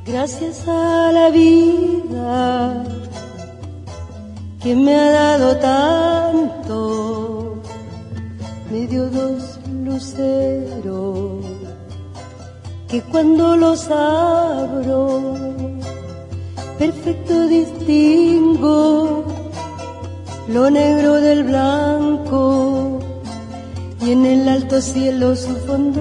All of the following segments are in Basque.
Gracias a la vida que me ha dado tanto, me dio dos luceros que cuando los abro perfecto distingo lo negro del blanco y en el alto cielo su fondo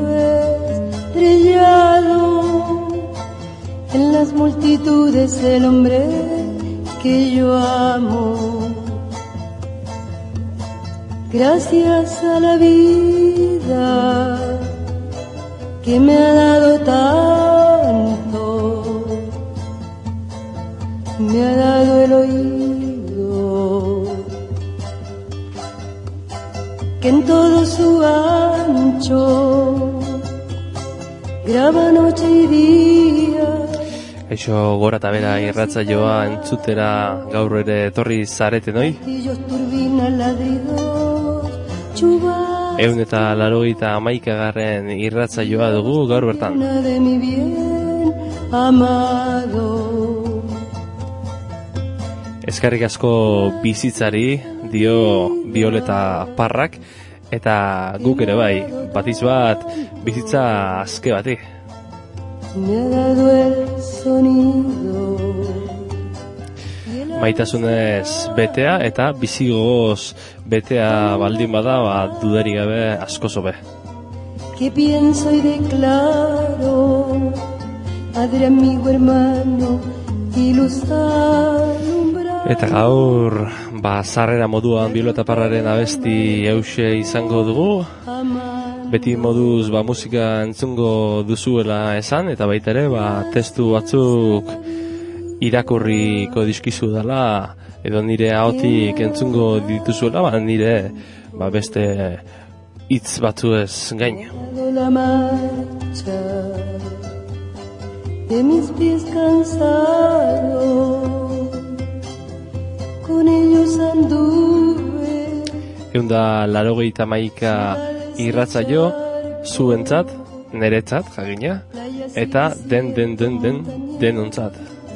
estrellado, en las multitudes el hombre que yo amo. Gracias a la vida que me ha dado tanto, me ha dado el oído que en todo su ancho graba noche y día. Eixo gora eta bera irratsaioa entzutera gaur ere etorri zareten hoi. 181. irratsaioa dugu gaur bertan. Eskerrik asko bizitzari dio Violeta Parrak eta guk ere bai, batiz bat bizitza azke bati. Me ha dado el sonido. Maitasunez betea eta bizigoz betea baldin bada, dudari gabe asko zobe. Que pienso y declaro, padre, amigo, hermano y luz alumbrada. Eta gaur, sarrera moduan Violeta Parraren abesti euse izango dugu. Beti moduz musika entzungo duzuela esan, eta baita ere testu batzuk irakurriko dizkizu dela, edo nire ahotik entzungo dituzuela, nire beste hitz batzuez gain. La marcha de mis pies cansados, con ellos anduve. 181 irratsaio zuentzat, neretzat, jakina, eta denontzat.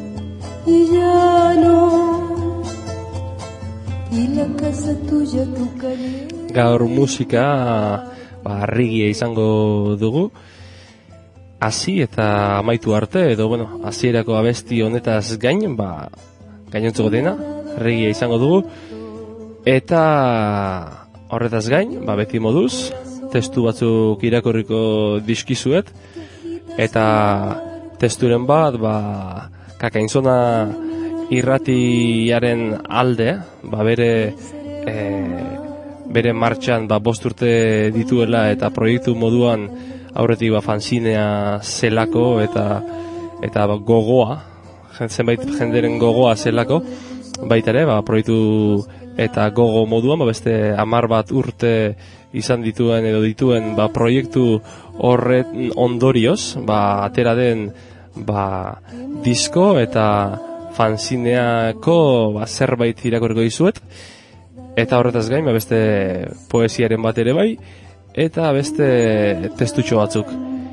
Gaur musika regia izango dugu, hasi eta amaitu arte, edo hasierako abesti honetaz gain, gainontzeko dena, regia izango dugu, eta horretaz gain, beti moduz, testu batzuk irakurriko dizkizuet, eta testuren bat, Kakainzona irratiaren alde, bere martxan 5 urte dituela eta proiektu moduan aurretik fanzinea zelako eta gogoa, zenbait jenderen gogoa zelako, baita ere, proiektu eta gogo moduan, beste 10 urte izan dituen edo dituen proiektu horren ondorioz, atera den disko eta fanzineako zerbait irakurriko dizuet, eta horretaz gain beste poesiaren bat ere bai, eta beste testutxo batzuk.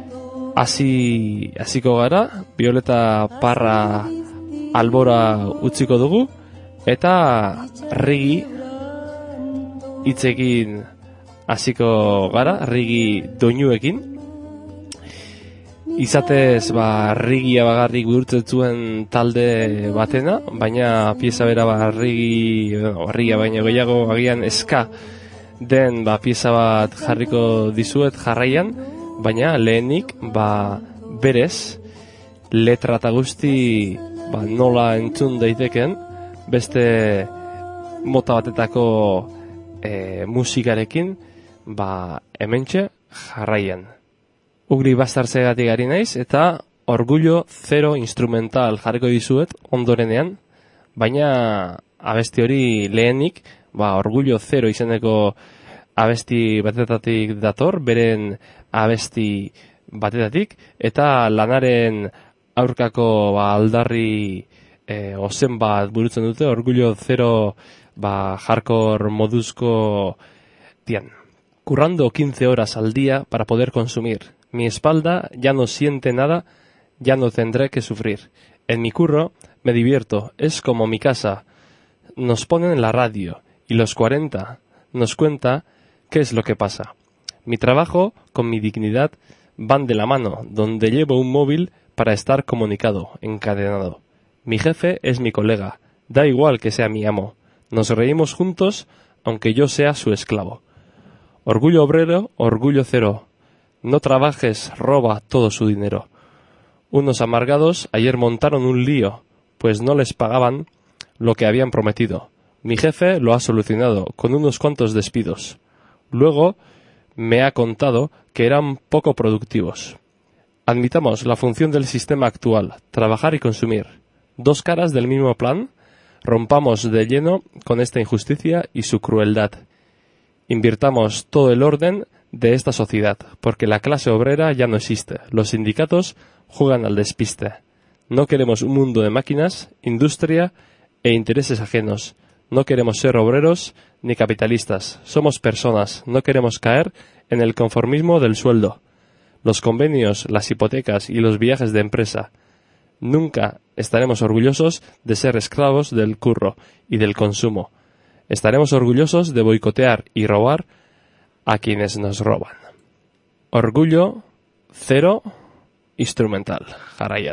Hasiko gara, Violeta Parra albora utziko dugu, eta rigi hitzekin hasiko gara, rigi doinuekin. Izatez, rigia bagarrik bihurtzen zuen talde batena, baina pieza bera rigia baina gehiago agian eska den pieza bat jarriko dizuet jarraian, baina lehenik berez letra eta guzti nola entzun daiteken beste mota batetako musikarekin hementxe jarraian. Ugri bastartzegatik ari naiz, eta Orgullo Zero instrumental jarriko dizuet ondorenean, baina abesti hori lehenik, Orgullo Zero izeneko abesti batetatik dator, beren abesti batetatik, eta lanaren aurkako aldarri ozen bat burutzen dute, Orgullo Zero hardcore moduzko tian. Currando 15 horas al día para poder consumir. Mi espalda ya no siente nada ya no tendré que sufrir. En mi curro me divierto, es como mi casa. Nos ponen en la radio y los 40 nos cuenta qué es lo que pasa. Mi trabajo con mi dignidad van de la mano, donde llevo un móvil para estar comunicado, encadenado. Mi jefe es mi colega, da igual que sea mi amo. Nos reímos juntos, aunque yo sea su esclavo. Orgullo obrero, orgullo cero. No trabajes, roba todo su dinero. Unos amargados ayer montaron un lío, pues no les pagaban lo que habían prometido. Mi jefe lo ha solucionado con unos cuantos despidos. Luego me ha contado que eran poco productivos. Admitamos la función del sistema actual, trabajar y consumir. Dos caras del mismo plan. Rompamos de lleno con esta injusticia y su crueldad. Invirtamos todo el orden de esta sociedad, porque la clase obrera ya no existe. Los sindicatos juegan al despiste. No queremos un mundo de máquinas, industria e intereses ajenos. No queremos ser obreros ni capitalistas. Somos personas. No queremos caer en el conformismo del sueldo. Los convenios, las hipotecas y los viajes de empresa. Nunca estaremos orgullosos de ser esclavos del curro y del consumo. Estaremos orgullosos de boicotear y robar a quienes nos roban. Orgullo cero instrumental. Jarraian.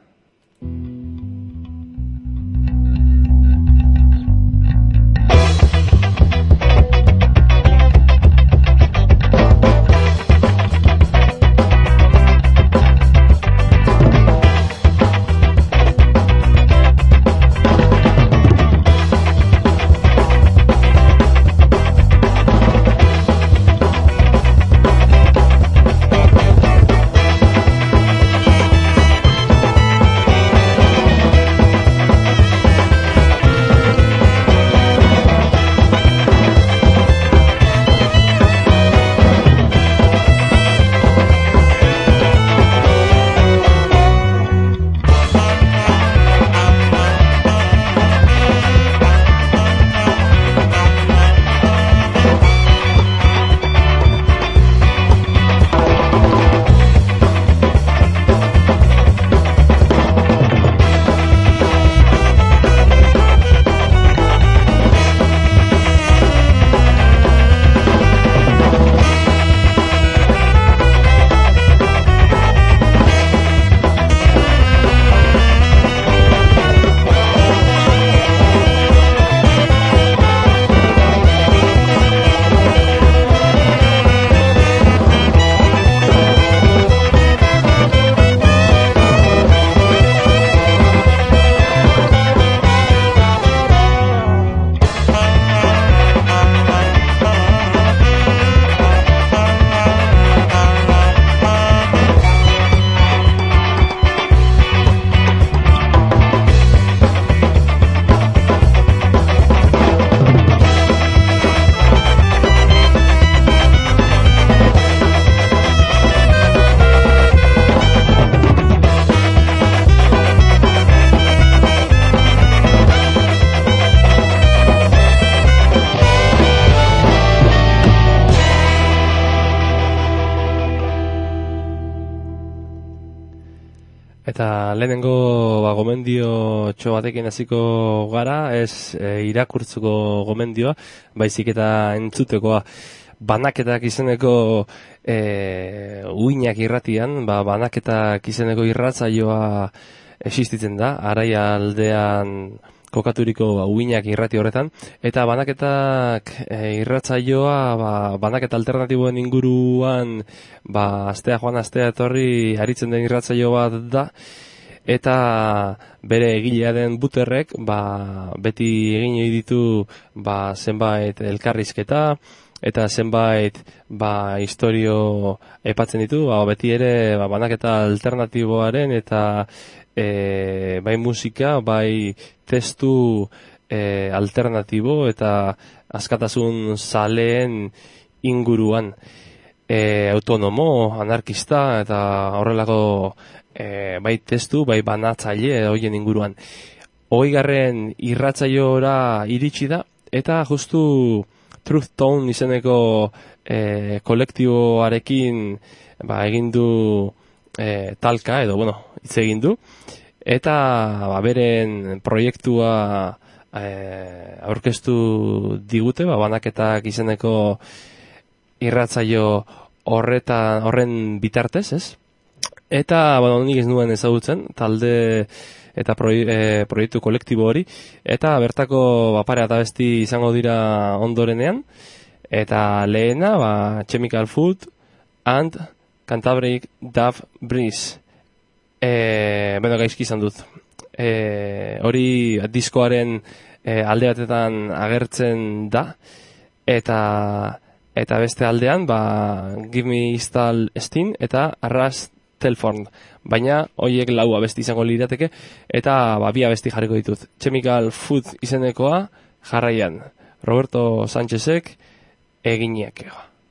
Eta lehenengo gomendio batekin hasiko gara, ez irakurtzeko gomendioa, baizik eta entzutekoa. Banaketak izeneko uinak irratian, banaketak izeneko irratsaioa existitzen da, Araia aldean kokaturiko uinak irrati horretan, eta banaketak irratsaioa banaketa alternatiboen inguruan astea joan astea etorri aritzen den irratsaio bat da, eta bere egilea den Buterrek beti egin ditu zenbait elkarrizketa eta zenbait istorio aipatzen ditu, beti ere banaketa alternatiboaren eta bai musika, bai testu alternatibo eta askatasun zaleen inguruan, autonomo, anarkista eta horrelako bai testu, bai banatzaile horien inguruan. 20. irratsaiora iritsi da, eta justu Truth Tone izeneko kolektiboarekin egin du talka edo, hitz egin du, eta beren proiektua aurkeztu digute, banaketak izeneko irratsaio horren bitartez, ez? Eta, nik ez nuen ezagutzen, talde eta proiektu kolektibo hori, eta bertako pare eta abesti izango dira ondorenean, eta lehena, Chemical Food and Cantabric Dove Breeze. Gaizki izan dut. Hori diskoaren alde batetan agertzen da, eta beste aldean, Give Me Install Stein eta Arras Telforn. Baina, horiek lau abesti izango lirateke, eta bi abesti jarriko ditut. Chemical Food izenekoa jarraian. Roberto Sánchezek eginek.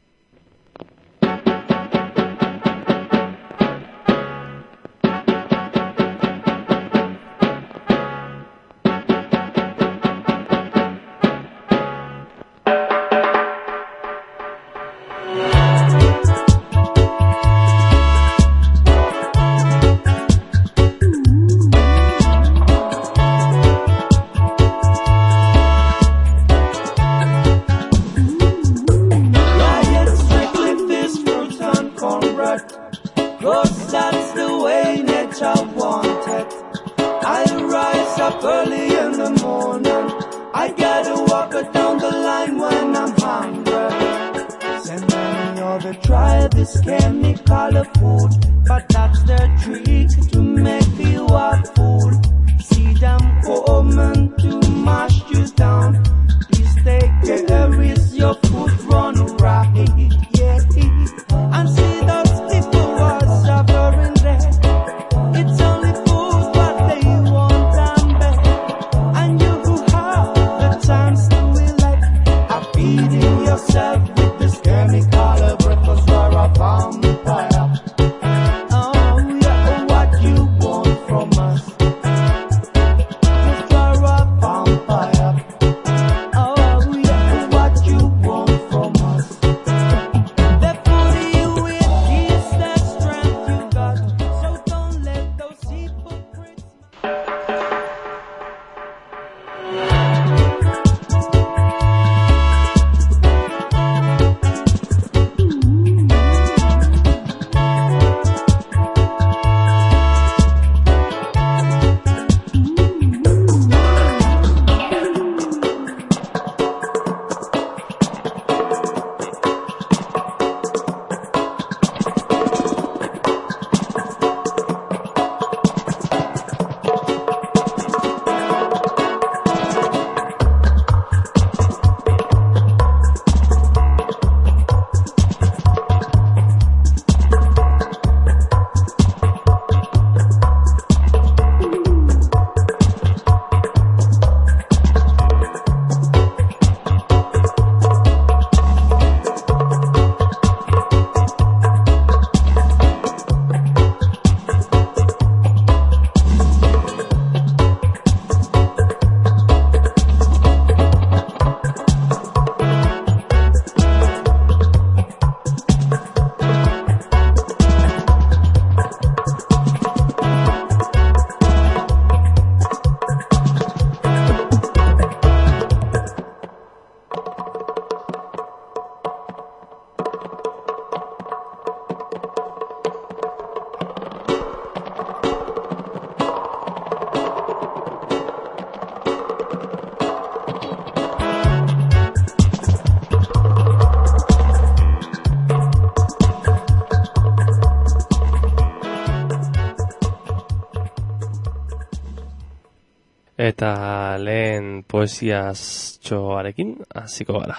Eta lehen poesiaztxoarekin hasiko gara.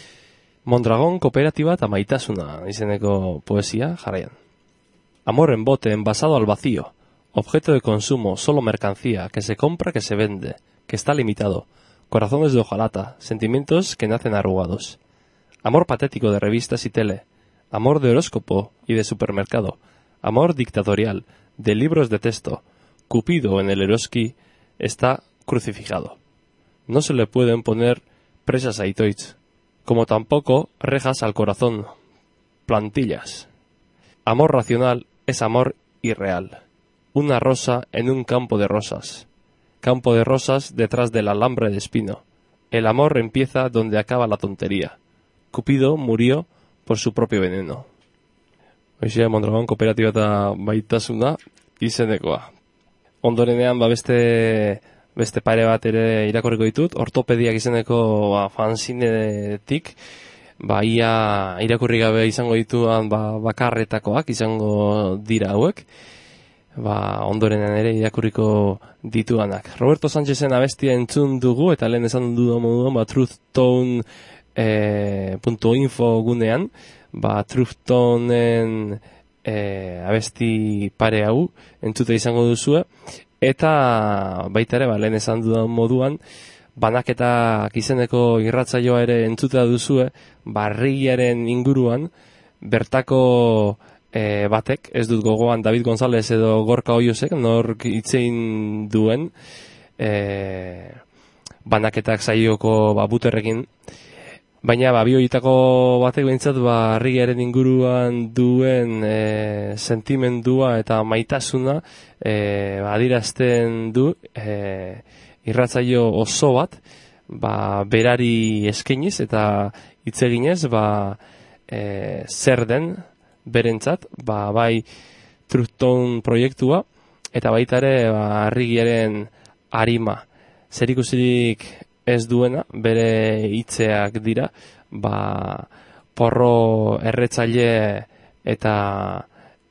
Mondragon kooperatiba eta maitasuna izeneko poesia jarraian. Amor en bote envasado al vacío, objeto de consumo, solo mercancía, que se compra, que se vende, que está limitado, corazones de hojalata, sentimientos que nacen arrugados. Amor patético de revistas y tele, amor de horóscopo y de supermercado, amor dictatorial, de libros de texto. Cupido en el Eroski está crucificado. No se le pueden poner presas a Itoitz, como tampoco rejas al corazón, plantillas. Amor racional es amor irreal. Una rosa en un campo de rosas. Campo de rosas detrás del alambre de espino. El amor empieza donde acaba la tontería. Cupido murió por su propio veneno. Hoxe, Mondragon kooperatiba eta baitasuna izenekoa. Ondorenean, beste pare bat ere irakorriko ditut. Ortopediak izeneko fanzinetik, ia irakurri gabe izango dituan bakarretakoak izango dira hauek. Ondorenean ere irakurriko dituanak. Roberto Sánchezen abestia entzun dugu, eta lehen esan dugu moduan, truthtone.info gunean, Truthtonen abesti pare hau entzute izango duzue, eta baita ere, lehen esan dudan moduan, banaketak izeneko irratsaioa ere entzutea duzue, barriaren inguruan, bertako batek, ez dut gogoan David González edo Gorka Oiosek, nork itzein duen banaketak saioko buterrekin, baina bi horietako batek behintzat harriaren inguruan duen sentimendua eta maitasuna adierazten du irratsaio oso bat berari eskainiz eta hitz eginez zer den berentzat, bai Truthtone proiektua, eta baita ere harriaren arima. Zerikusirik ez duena, bere hitzeak dira, porro erretzaile eta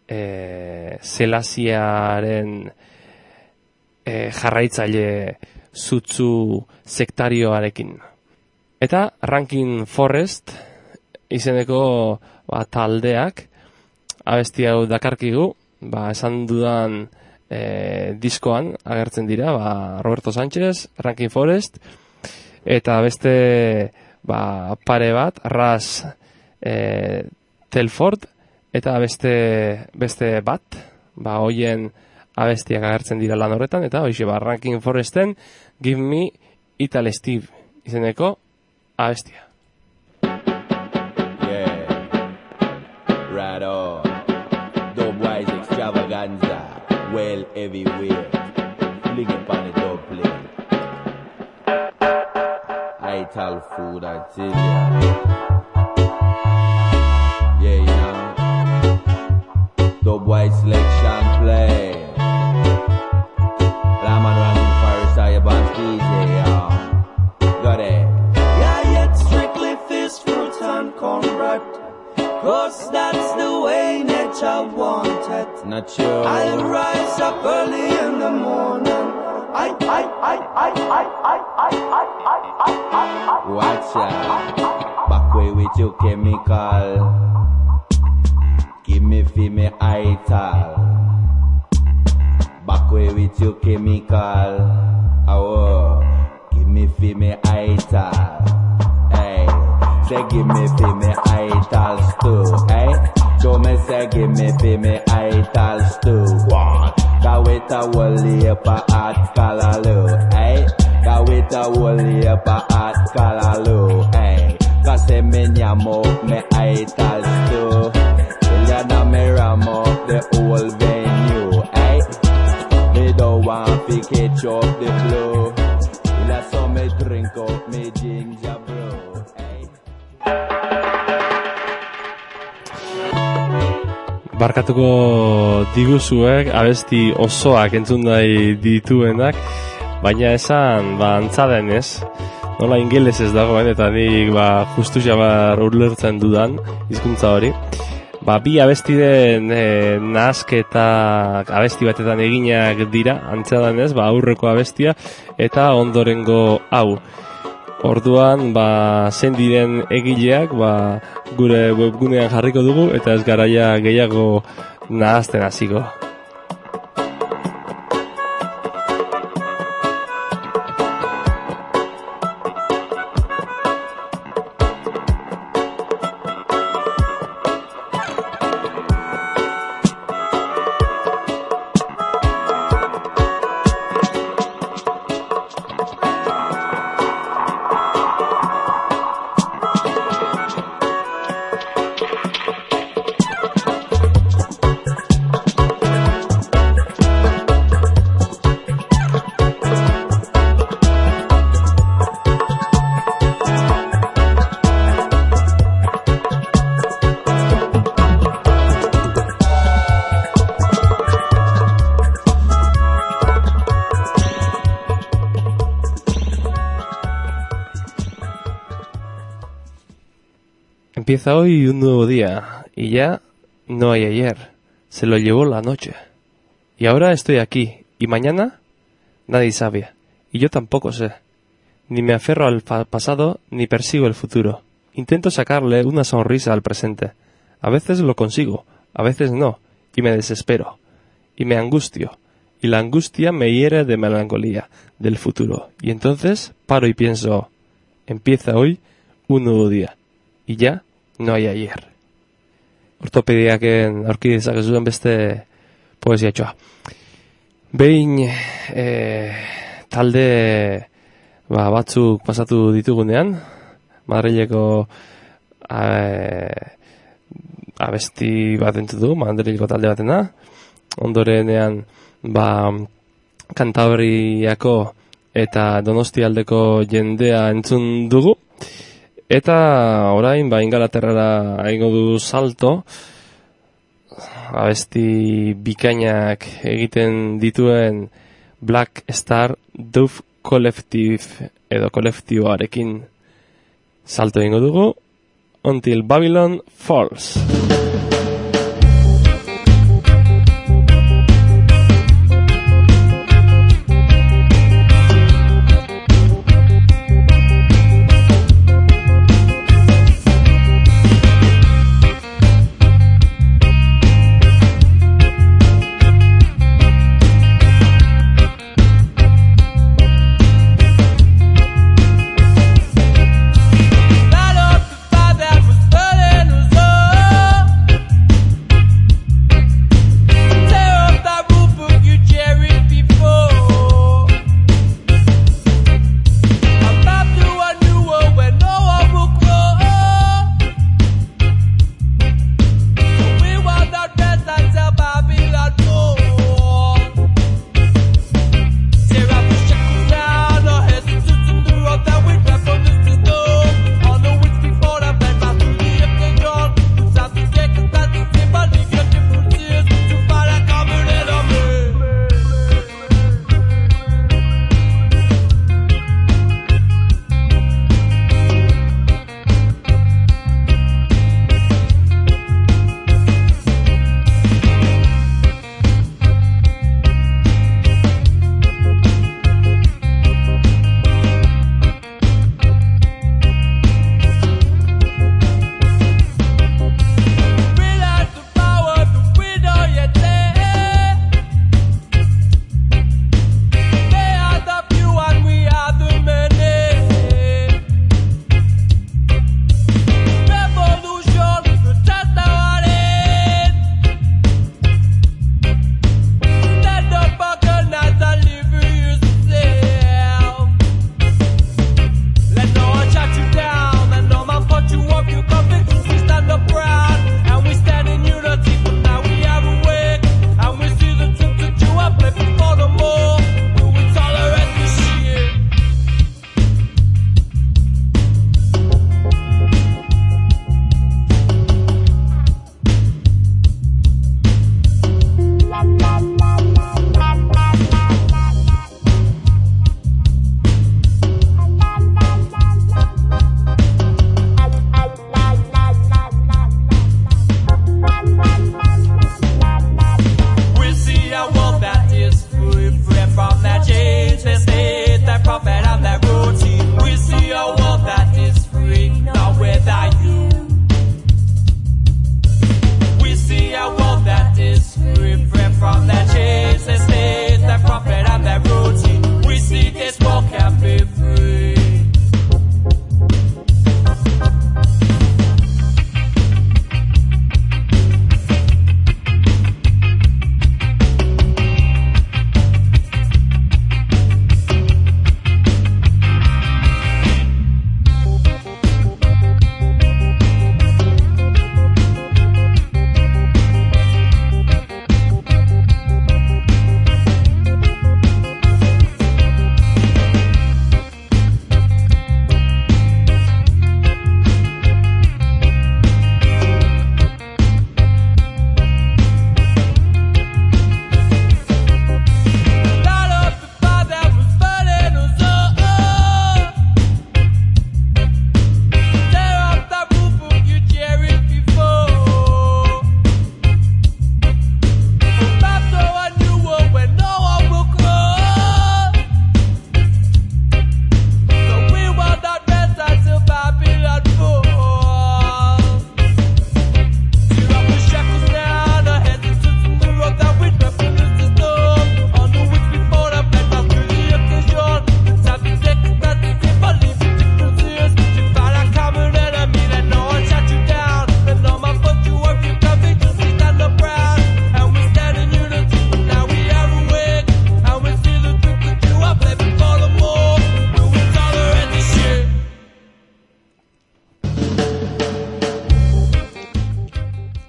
zelasiaren jarraitzaile sutsu sektarioarekin. Eta Rankin Forest izeneko taldeak abesti hau dakarkigu, esan dudan diskoan agertzen dira, Roberto Sánchez, Rankin Forest, eta beste pare bat, Ras Telford, eta beste bat, hoien abestiak agertzen dira lan horretan, eta hoxe Rankin Foresten Give Me Ital Steve izeneko abestia. Yeah, right on. Dubwise extravaganza, well everywhere. Fling it on the dumpling. Ital food, I tell ya. Yeah, you know. Dubwise selection play. Raman Rankin Forest, I about DJ, y'all. Got it. Yeah, it's strictly fish, fruit and cornbread, 'cause that's the way nature wanted. Not sure. I'll rise up early in the morning. Watch out. Back way with your chemical. Give me feel me ital. Back way with your chemical. Oh, give me feel me ital. Hey, say give me feel me ital stew. Hey, so me say give me feel me ital stew. What? That with a whole heap of hot callaloo. Hey, that with a whole heap of hot callaloo. Hey, 'cause me nyam up me ital stew. You know me ram up the whole venue. Hey, me don't want to catch up the flow. Let some me drink up me ginger brew. Hey. Barkatuko diguzuek abesti osoak entzun nahi dituenak, baina esan antza denez, nola ingelesez dagoen eta nik justu jabar ulertzen dudan hizkuntza hori. Bi abestiren nahasketak abesti batetan eginak dira, antza denez, aurreko abestia eta ondorengo hau. Orduan, zein diren egileak, gure webgunean jarriko dugu, eta ez garaia gehiago nahazten hasiko. Empieza hoy un nuevo día y ya no hay ayer. Se lo llevó la noche. Y ahora estoy aquí. ¿Y mañana? Nadie sabe. Y yo tampoco sé. Ni me aferro al pasado ni persigo el futuro. Intento sacarle una sonrisa al presente. A veces lo consigo, a veces no. Y me desespero. Y me angustio. Y la angustia me hiere de melancolía del futuro. Y entonces paro y pienso, empieza hoy un nuevo día. Y ya no hay ayer. Ortopediaken aurki dezakezuen beste poesia txoa. Behin talde batzuk pasatu ditugunean, Madrileko abesti bat entzun dugu, Madrileko talde batena. Ondorenean Kantabriako eta Donostialdeko jendea entzun dugu. Eta orain Ingalaterrara egingo du salto, abesti bikainak egiten dituen Black Star Dove Collective edo kolektioarekin salto egingo dugu, Until Babylon Falls.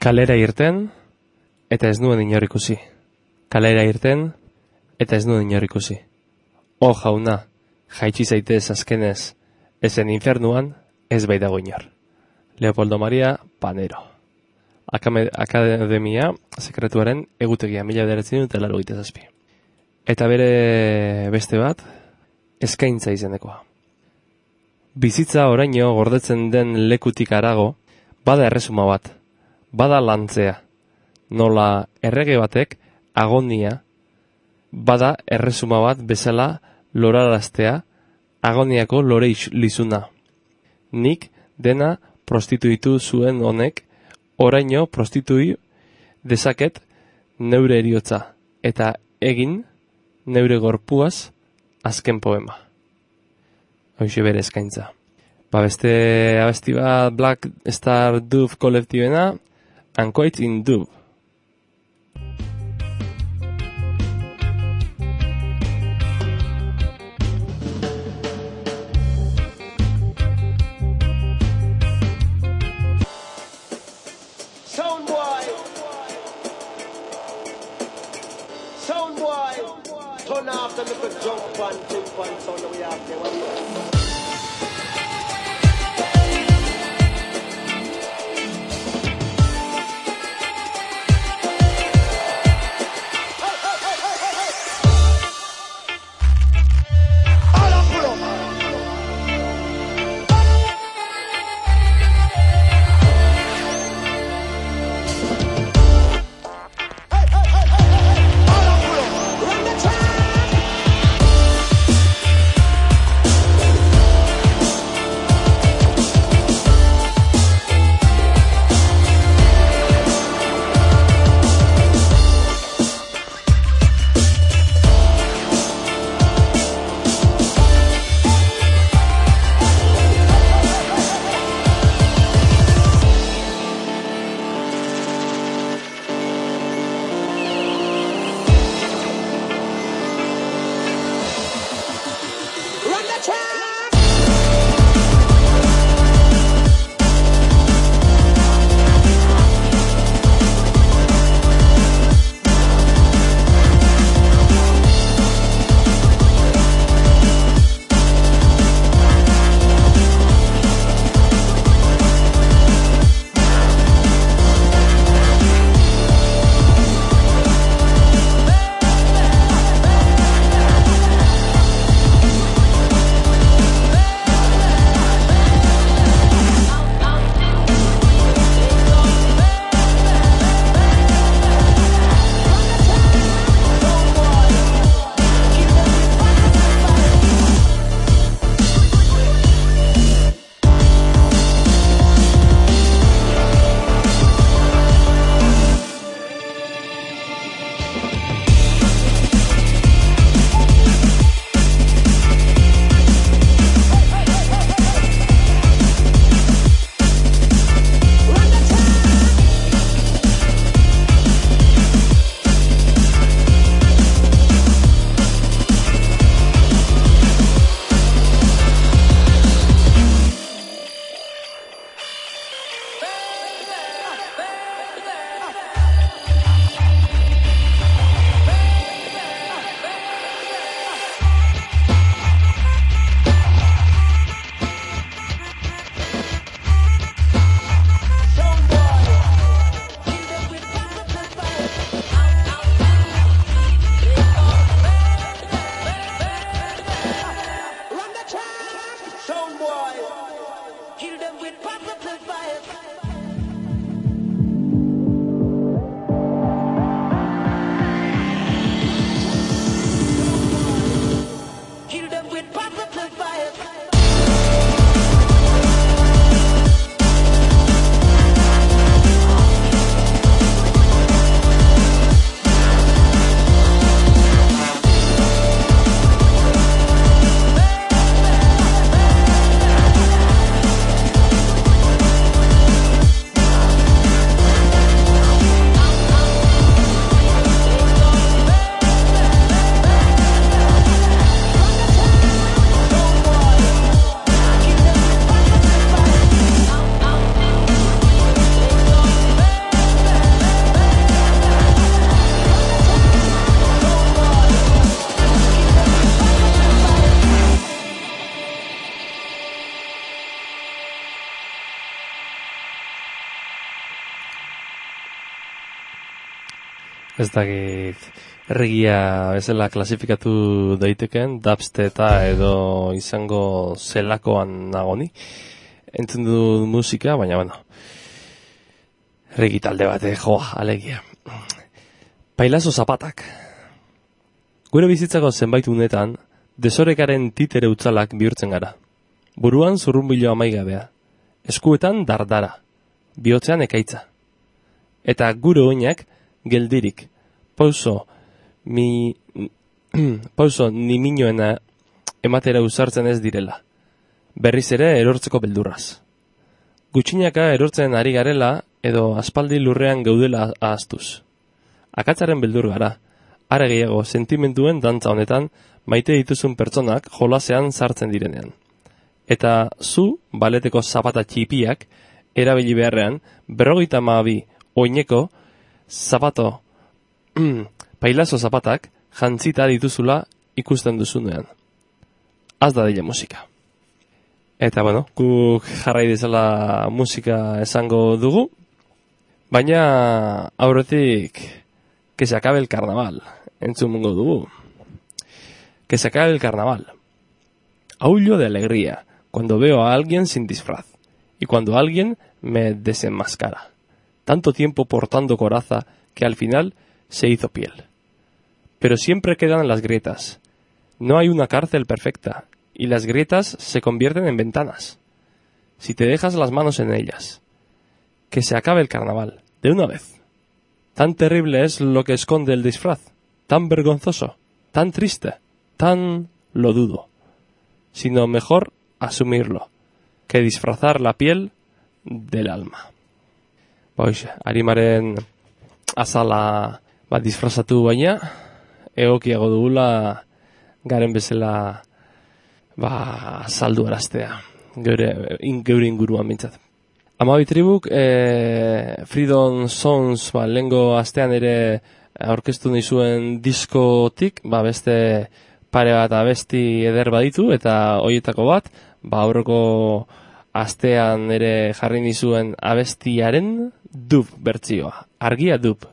Kalera irten, eta ez nuen inor ikusi. Kalera irten, eta ez nuen inor ikusi. Jauna, jaitsi zaitez azkenez, ezen infernuan, ez bai dago inor. Leopoldo Maria Panero. Akademia Sekretuaren egutegia 1987. Eta bere beste bat, eskaintza izenekoa. Bizitza oraino gordetzen den lekutik harago, bada erresuma bat, bada lantzea. Nola errege batek agonia, bada erresuma bat bezala loraraztea agoniako lore lizuna. Nik dena prostituitu zuen honek, oraino prostitui dezaket neure eriotza, eta egin neure gorpuaz azken poema. Hoxe bere eskaintza. Beste abesti bat Black Star Dove kolektibena, Ankoitz in Dove. Turn off the little jump and tip and sound that we have there. What do you want? Ez dakit erregia bezala klasifikatu daiteken, dubsteta edo izango zelakoan nagoni. Entzun du musika, baina bueno, erregi talde bat, joa, alegia. Pailazo zapatak. Gure bizitzako zenbait unetan, desorekaren titere utzalak bihurtzen gara. Buruan zurrunbilo amaigabea, eskuetan dardara, bihotzean ekaitza. Eta gure oinak geldirik, pauso ni minoena ematera usartzen ez direla. Berriz ere erortzeko beldurraz. Gutxinaka erortzen ari garela edo aspaldi lurrean gaudela ahaztuz. Akatzaren beldur gara, are gehiago sentimentuen dantza honetan maite dituzun pertsonak jolasean sartzen direnean. Eta zu, baleteko zapata txipiak, erabili beharrean, 52 oineko zapato, pailazo zapatak, jantzita dituzula ikusten duzunean. Az da dela musika. Eta bueno, guk jarrai dezala musika esango dugu, baina aurretik que se acabe el carnaval, entzungo dugu. Que se acabe el carnaval. Aullo de alegría cuando veo a alguien sin disfraz y cuando alguien me desenmascara. Tanto tiempo portando coraza que al final se hizo piel. Pero siempre quedan las grietas. No hay una cárcel perfecta y las grietas se convierten en ventanas. Si te dejas las manos en ellas. Que se acabe el carnaval, de una vez. Tan terrible es lo que esconde el disfraz, tan vergonzoso, tan triste, tan lo dudo. Sino mejor asumirlo, que disfrazar la piel del alma. Boixe, arimaren azala bat disfrazatu baina, egokiago dugula garen bezala saldu araztea, geure inguruan bintzat. Amabi tribuk, Freedom Songs, lengo astean ere aurkeztu nizuen diskotik, beste pare bat abesti eder baditu, eta hoietako bat, aurreko astean ere jarri nizuen abestiaren dub bertzioa, argia dub.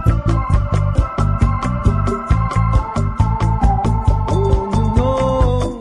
Oh,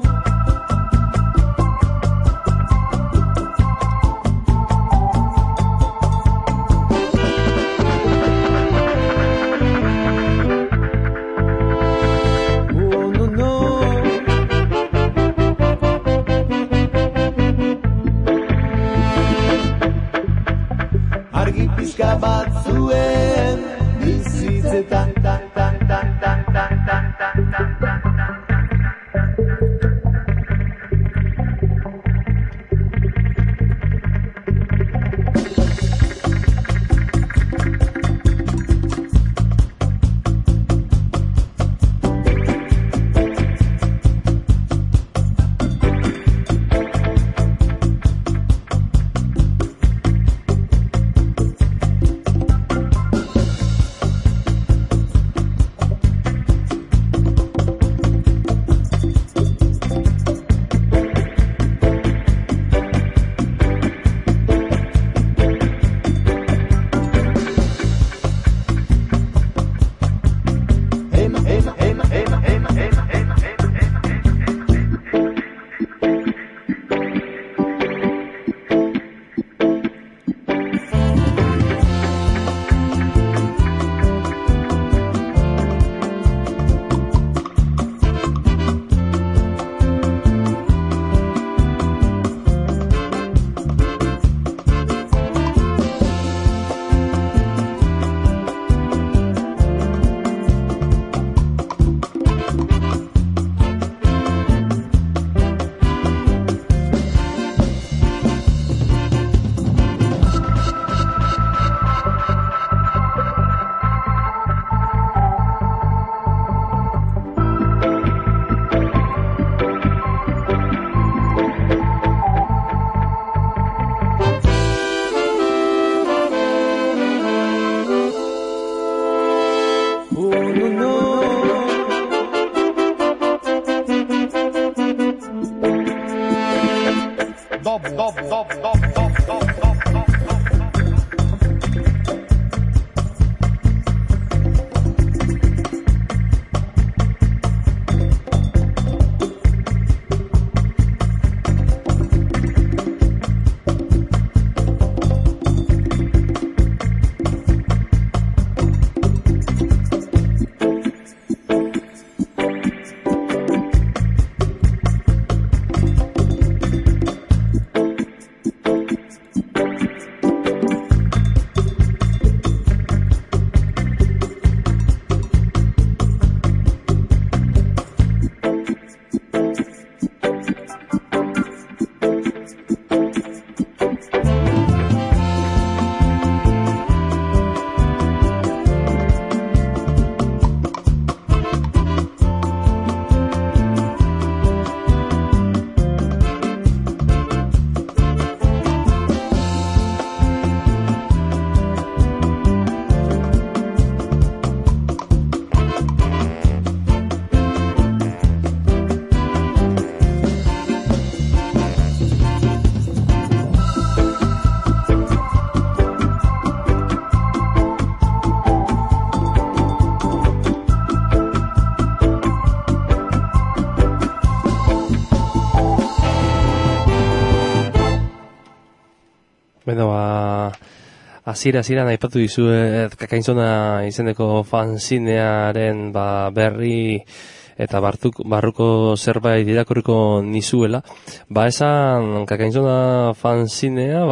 Beno, Hasiera aipatu dizuet Kakainzona izeneko fanzinearen berri eta barruko zerbait irakurriko nizuela. Esan Kakainzona fanzinea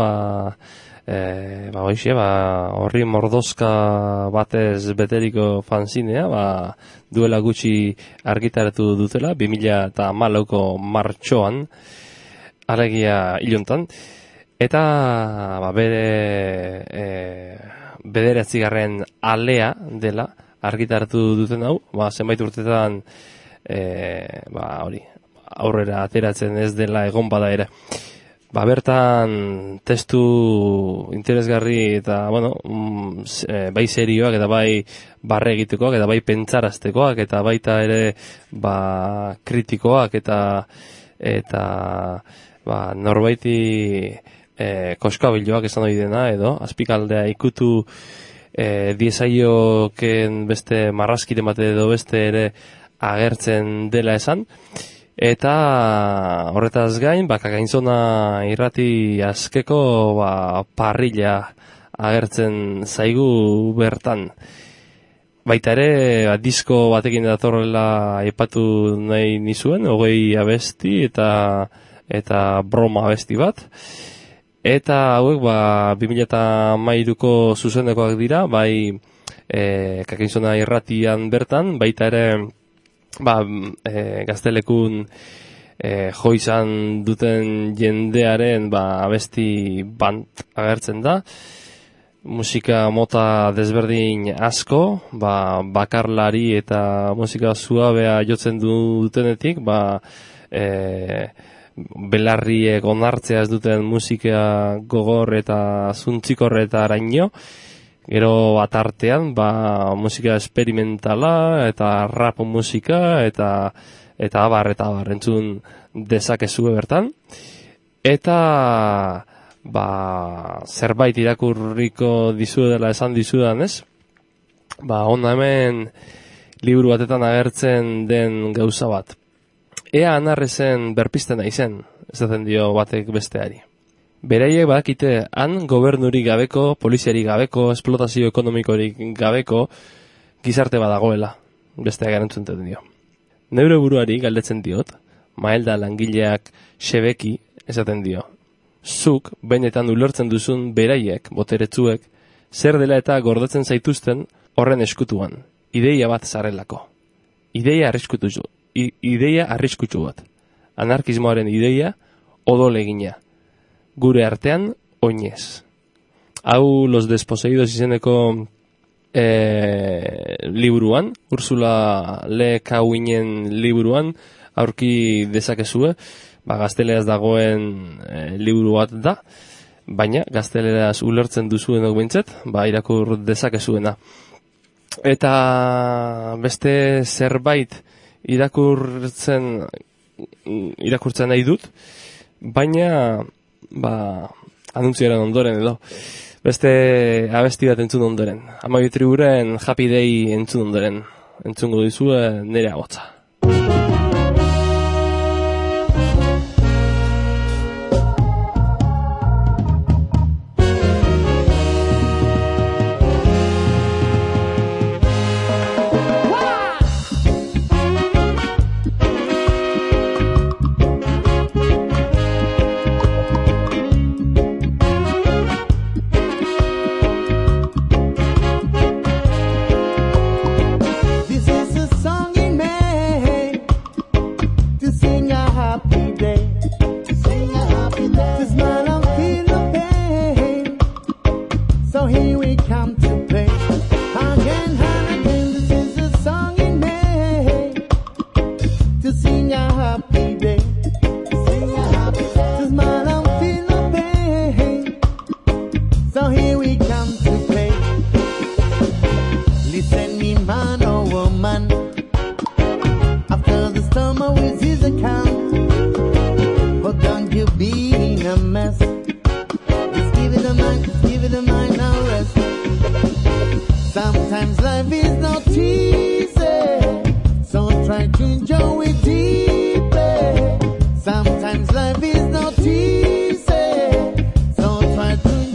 horri mordozka batez beteriko fanzinea duela gutxi argitaratu dutela 2014ko martxoan, alegia iluntan. Eta bederatzigarren alea dela argitaratu duten hau, zenbait urtetan aurrera ateratzen ez dela egon bada ere. Bertan testu interesgarri eta bai serioak eta bai barre egitekoak eta bai pentsaraztekoak eta baita ere kritikoak eta norbaiti koskabiloak esan hori dena edo azpikaldea ikutu diezaioken beste marrazkiren bat edo beste ere agertzen dela esan. Eta horretaz gain, Kakainzona irrati askeko parrilla agertzen zaigu bertan. Baita ere, disko batekin datorrela aipatu nahi nizuen, 20 abesti eta broma abesti bat. Eta hauek 2013ko zuzenekoak dira, bai Kakainzona irratian bertan, baita ere Gaztelekun jo izan duten jendearen abesti band agertzen da. Musika mota desberdin asko, bakarlari eta musika suabea jotzen dutenetik, belarriek onartzea ez duten musika gogor eta zuntzikorre araino. Gero atartean, musika esperimentala eta rap musika eta abar entzun dezakezue bertan. Eta zerbait irakurriko dizuedela esan dizudan ez? Hona hemen liburu batetan agertzen den gauza bat. Ea anarrezen berpizten aizen, ez daten dio batek besteari. Beraiek badakite han gobernurik gabeko, poliziarik gabeko, esplotazio ekonomikorik gabeko gizarte badagoela, besteak erantzunten dio. Neure buruari galdetzen diot, Maelda langileak xebeki esaten dio. Zuk, benetan ulertzen duzun beraiek, boteretsuek, zer dela eta gordetzen zaituzten horren eskutuan. Ideia bat zarelako. Ideia arriskutsu bat. Anarkismoaren ideia odol egina. Gure artean, oinez. Hau Los Desposeídos izeneko liburuan, Ursula Le Guinin liburuan, aurki dezakezue, gazteleraz dagoen liburu bat da, baina gazteleraz ulertzen duzuenok behintzat, irakur dezakezuena. Eta beste zerbait irakurtzen nahi dut, baina anuntziaren ondoren edo beste abesti bat entzun ondoren. Amabi Triburen Happy Day entzun ondoren. Entzungo dizue nire agotza. Sometimes life is not easy, so try to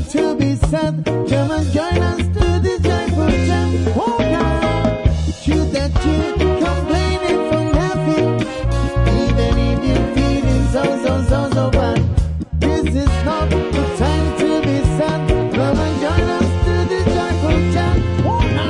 to be sad. Come and join us to this joyful jam. Oh God, choose that you complaining for nothing, even if you're feeling so bad. This is not the time to be sad. Come and join us to this joyful jam. Oh no.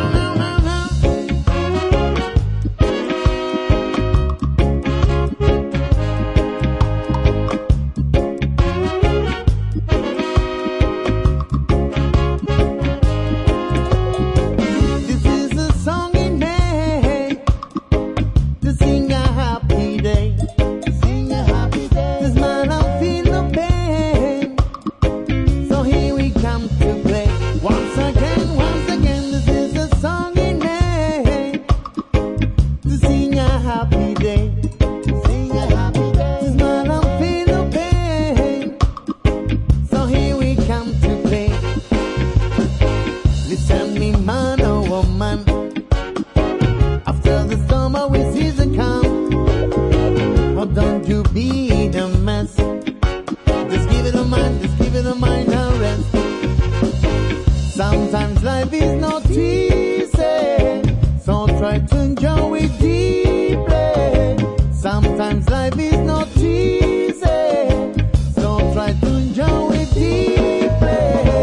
Sometimes life is not easy, so try to enjoy it deeply. Sometimes life is not easy, so try to enjoy it deeply.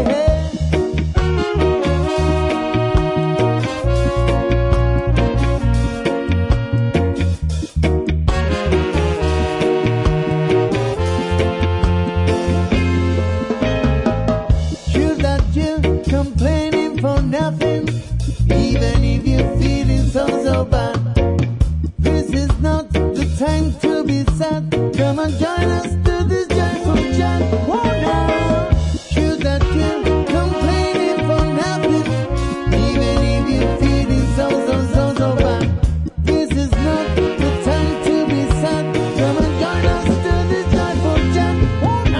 Complaining for nothing, even if you're feeling so bad. This is not the time to be sad. Come and join us to this joyful jam. Oh no, choose that you're complaining for nothing, even if you're feeling so bad. This is not the time to be sad. Come and join us to this joyful jam. Oh no.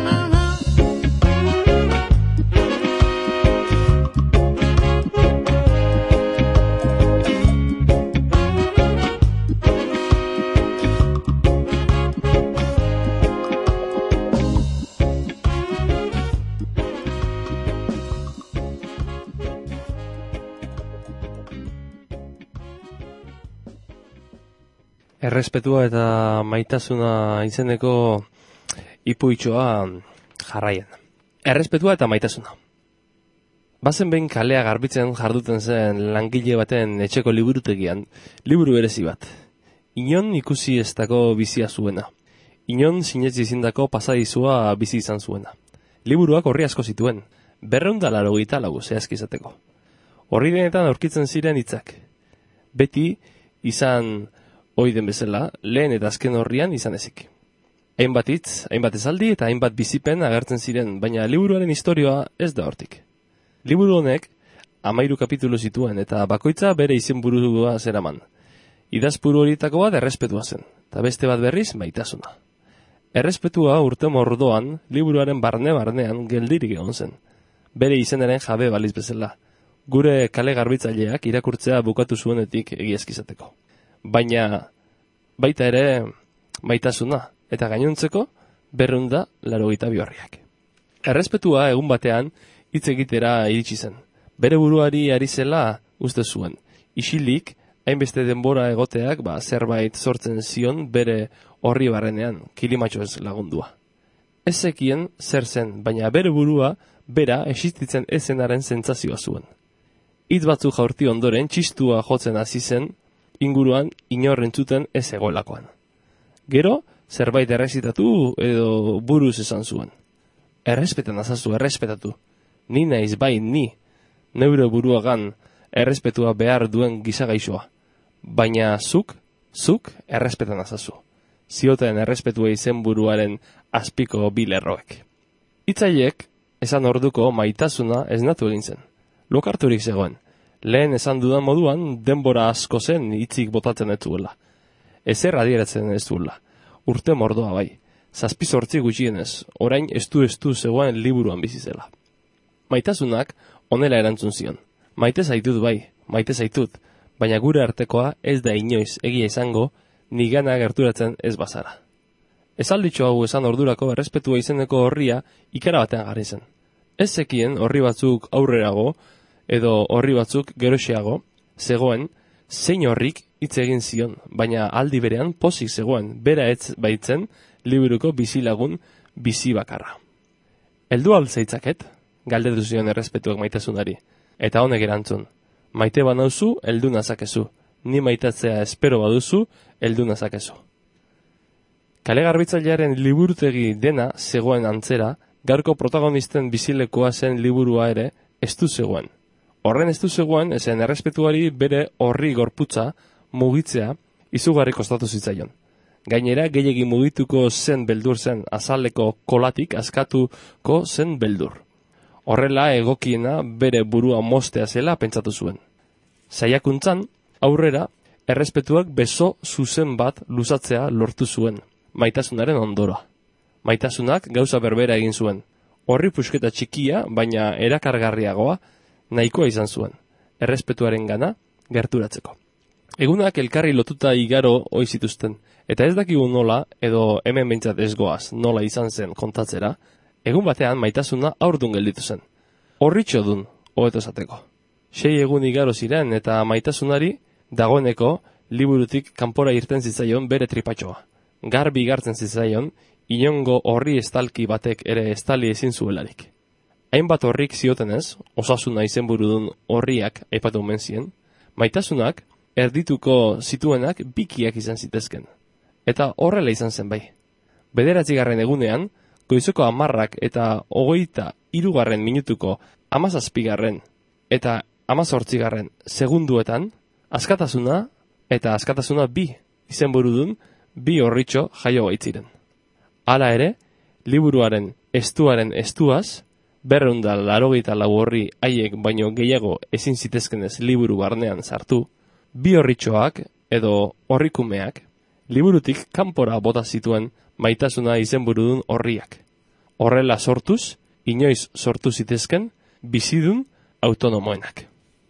Errespetua eta maitasuna izeneko ipuitxoa jarraian. Errespetua eta maitasuna. Bazen behin kalea garbitzen jarduten zen langile baten etxeko liburutegian, liburu berezi bat. Inon ikusi ez dako bizia zuena. Inon sinetzi izindako pasadizua bizi izan zuena. Liburuak horri asko zituen, 284 zehazki izateko. Horri denetan aurkitzen ziren hitzak. Beti izan ohi den bezala, lehen eta azken horrian izan ezik. Hainbat hitz, hainbat esaldi eta hainbat bizipen agertzen ziren, baina liburuaren historioa ez da hortik. Liburu honek 13 kapitulu zituen eta bakoitza bere izenburua zeraman. Idazpuru horietako bat errespetua zen, eta beste bat berriz maitasuna. Errespetua urte mordoan liburuaren barnean geldirik egon zen. Bere izenaren jabe baliz bezala. Gure kale garbitzaileak irakurtzea bukatu zuenetik egiazkizateko. Baina baita ere maitasuna eta gainontzeko 282 horriak. Errespetua egun batean hitz egitera iritsi zen. Bere buruari ari zela uste zuen. Isilik hainbeste denbora egoteak zerbait sortzen zion bere horri barrenean, kilimatxoez lagundua. Ez zekien zer zen, baina bere burua bera existitzen ezenaren sentsazioa zuen. Hitz batzuk jaurti ondoren txistua jotzen hasi zen, inguruan inorrentzuten ez egoelakoan. Gero, zerbait errezitatu edo buruz esan zuen. Errespetan azazu, errespetatu. Ni naiz bai ni, neure buruagan errespetua behar duen gizagaixoa. Baina zuk errespetan azazu. Zioten errespetua izen buruaren azpiko bilerroek. Hitzaiek esan orduko maitasuna esnatu egin zen. Lokarturik zegoen. Lehen esan dudan moduan denbora asko zen hitzik botatzen ez duela. Ezer adieratzen ez duela. Urte mordoa bai. 7-8 gutxienez, orain estu zegoen liburuan bizi zela. Maitasunak honela erantzun zion. Maite zaitut bai, maite zaitut, baina gure artekoa ez da inoiz egia izango, nigana gerturatzen ez bazara. Ezalditxo hau esan ordurako errespetua izeneko horria ikara batean jarri zen. Ez zekien orri batzuk aurrerago, edo orri batzuk geroxeago, zegoen, zein horrik hitz egin zion, baina aldi berean pozik zegoen, bera ez baitzen liburuko bizilagun bizi bakarra. Heldu alzeitzaket, galdetu zion errespetuak maitasunari, eta honek erantzun, maite banauzu, heldu nazakezu, ni maitatzea espero baduzu, heldu nazakezu. Kale garbitzailearen liburutegi dena zegoen antzera, gaurko protagonisten bizilekoa zen liburua ere estu zegoen. Horren estu zegoen, ezen errespetuari bere horri gorputza mugitzea izugarri kostatu zitzaion. Gainera, gehiegi mugituko zen beldur zen azaleko kolatik askatuko zen beldur. Horrela egokiena bere burua mostea zela pentsatu zuen. Saiakuntzan, aurrera, errespetuak beso zuzen bat luzatzea lortu zuen, maitasunaren ondora. Maitasunak gauza berbera egin zuen. Horri pusketa txikia, baina erakargarriagoa, nahikoa izan zuen, errespetuaren gana gerturatzeko. Egunak elkarri lotuta igaro ohi zituzten, eta ez dakigu nola, edo hemen behintzat ez goaz, nola izan zen kontatzera, egun batean maitasuna aurdun gelditu zen. Horritxo dun, hobeto esateko. 6 egun igaro ziren eta maitasunari dagoeneko liburutik kanpora irten zitzaion bere tripatxoa. Garbi gartzen zitzaion, inongo horri estalki batek ere estali ezin zuelarik. Hainbat horrik ziotenez, osasuna izenburudun horriak aipatu omen zien, maitasunak erdituko zituenak bikiak izan zitezken. Eta horrela izan zen bai. 9. egunean, goizeko 10 eta 23 minutuko 17 eta 18 segunduetan, askatasuna eta askatasuna 2 izenburudun 2 horritxo jaio baitziren. Hala ere, liburuaren estuaz, 284 horri haiek baino gehiago ezin zitezkenez liburu barnean sartu, 2 horritxoak edo horrikumeak liburutik kanpora bota zituen maitasuna izenburudun horriak. Horrela sortuz, inoiz sortu zitezken, bizidun autonomoenak.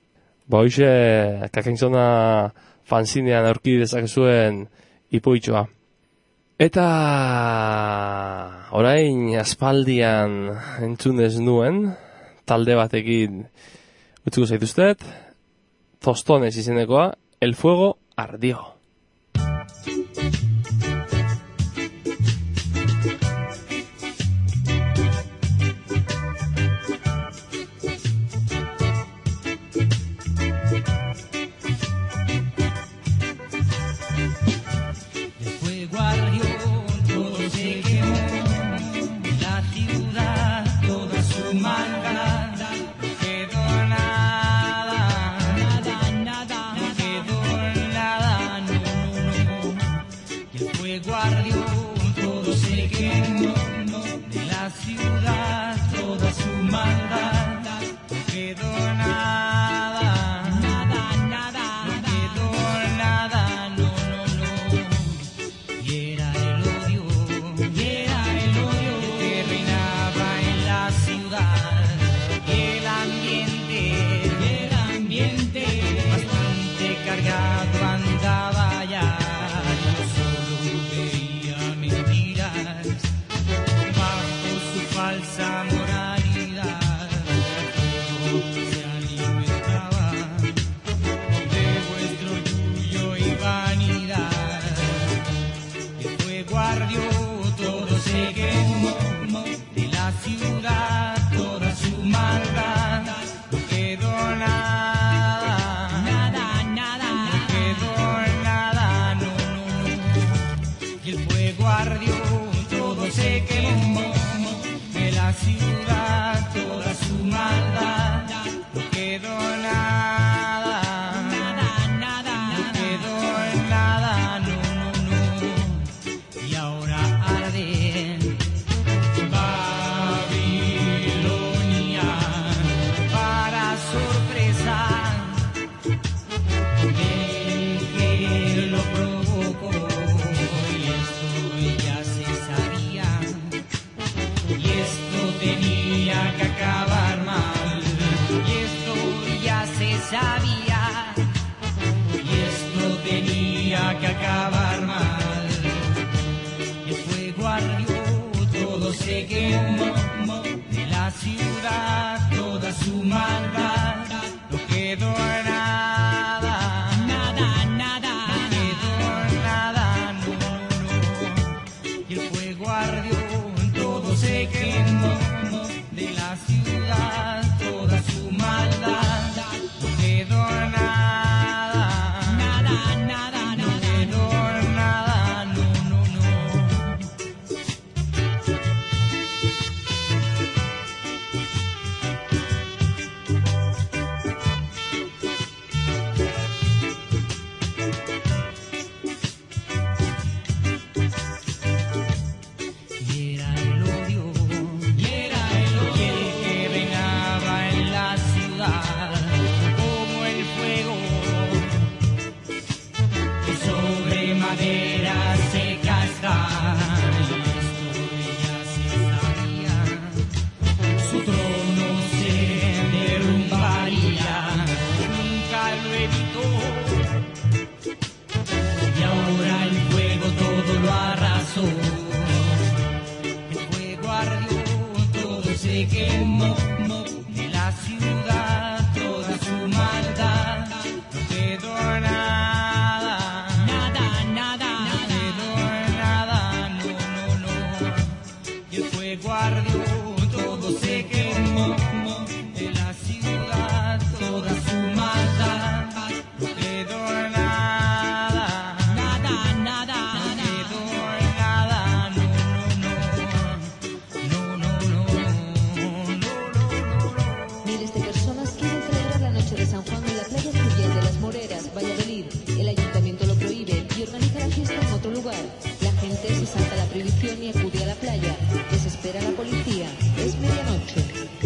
Hoxe, Kakainzona fanzinean aurki dezakezuen ipuitxoa. Eta orain aspaldian entzunez nuen, talde batekin utzuko zaituztet, Tostones izenekoa, El fuego ardió. se quemó de la la ciudad toda su maldad, no quedó nada, nada, nada, no quedó nada, no, no, no. Y el fuego ardió, todo se quemó, de la ciudad toda su maldad, no quedó nada, nada, nada, no quedó nada, no, no, no. Y era el odio, y el que reinaba en la ciudad, como el fuego que sobre madera seca está. Y esto ella se estaría, su trono se derrumbaría, nunca lo evitó. Y ahora el fuego todo lo arrasó. El fuego ardió, todo se quemó, de la ciudad toda su maldad, no quedó nada, nada, nada, no quedó nada, no, no, no. Y el fuego ardió, todo se quemó, de la ciudad toda su maldad, no quedó nada, nada, nada, no quedó nada, no, no, no, no, no, no, no. Miles de personas quieren celebrar la noche de San Juan en la playa fluvial de Las Moreras, Valladolid. El ayuntamiento lo prohíbe y organiza la fiesta en otro lugar. La gente se salta la prohibición y acude a la playa. Desespera la policía. Es medianoche.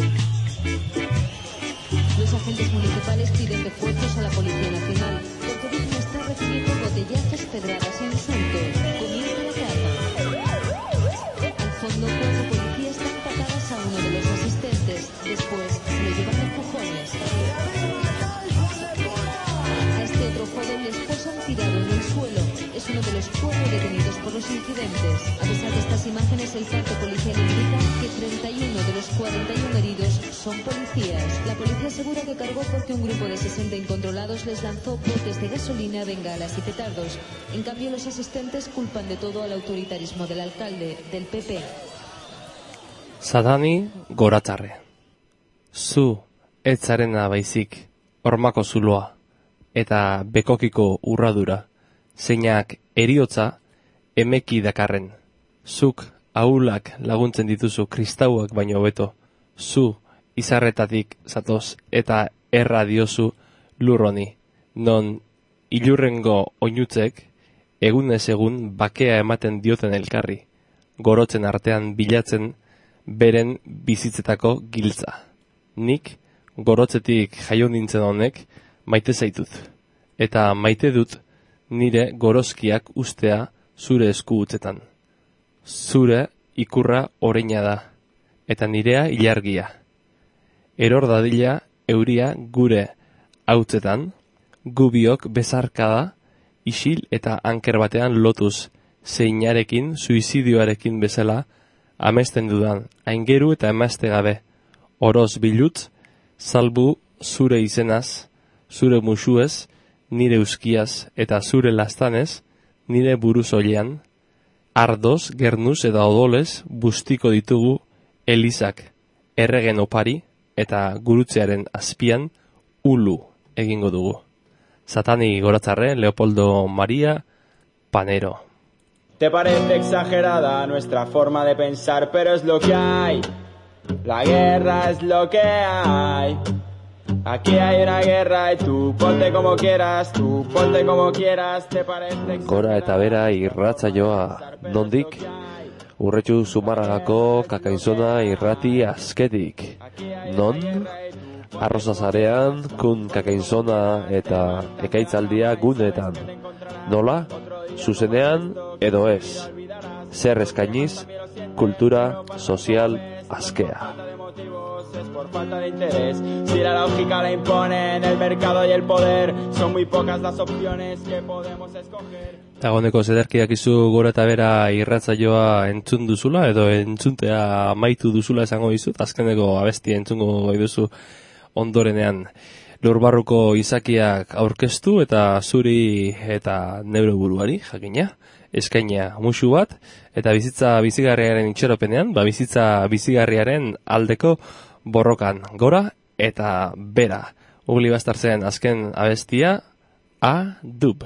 Los agentes municipales piden refuerzos a la Policía Nacional porque dicen estar recibiendo botellazos, pedradas e insultos. Comienza la caza. Al fondo, 4 policías dan patadas a uno de los asistentes. Después se lo llevan a empujones. A este otro joven le esposan tirado en el suelo. Es uno de los 4 detenidos por los incidentes. A pesar de estas imágenes, el parte policial indica que 31 de los 41 heridos son policías. La policía asegura que cargó porque un grupo de 60 incontrolados les lanzó botes de gasolina, bengalas y petardos. En cambio, los asistentes culpan de todo al autoritarismo del alcalde, del PP. Sadani goratzarre. Zu etzarena baizik, hormako zuloa, eta bekokiko urradura, zeinak eriotza emeki dakarren. Zuk ahulak laguntzen dituzu kristauak baino hobeto. Zu izarretatik zatoz eta erra diozu lurroni, non ilurrengo oinutzek egunez egun bakea ematen dioten elkarri, gorotzen artean bilatzen beren bizitzetako giltza. Nik gorotzetik jaio nintzen honek maite zaitut, eta maite dut nire gorozkiak ustea zure esku utzetan. Zure ikurra oreina da, eta nirea ilargia. Eror dadila euria gure hautzetan, gubiok bezarkada, isil eta anker batean lotuz, zeinarekin, suizidioarekin bezala, amesten dudan, aingeru eta emazte gabe, oroz bilutz, salbu zure izenaz, zure musuez, nire uskiaz eta zure lastanez, nire buruz olean, ardoz, gernuz eta odolez bustiko ditugu elizak, erregen opari eta gurutzearen azpian ulu egingo dugu. Satani goratzarre, Leopoldo María Panero. Te parece exagerada nuestra forma de pensar, pero es lo que hay. La guerra es lo que hay. Aquí hay una guerra y tú ponte como quieras, te parece exagerada. Gora eta bera irratsaioa, nondik? Urretxu Zumarragako Kakainzona irrati azketik. Non? Arrozazarean, kun Kakainzona eta ekaitzaldia gunetan. Nola? Zuzenean edo ez. Zer eskainiz? kultura sozial askea. Es por falta de interés. Si la lógica la imponen el mercado y el poder, son muy pocas las opciones que podemos escoger. Dagoeneko zederkiak izu gora eta bera irratsaioa entzun duzula, edo entzuntea amaitu duzula esango dizut, azkeneko abestia entzungo gai duzu ondorenean. Lurbarruko izakiak aurkeztu eta zuri eta neure buruari, jakina, eskaina musu bat, eta bizitza bizigarriaren itxeropenean, bizitza bizigarriaren aldeko borrokan gora eta bera. Ugli Bastartzen azken abestia, A-Dub.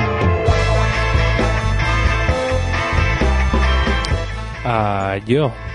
Yo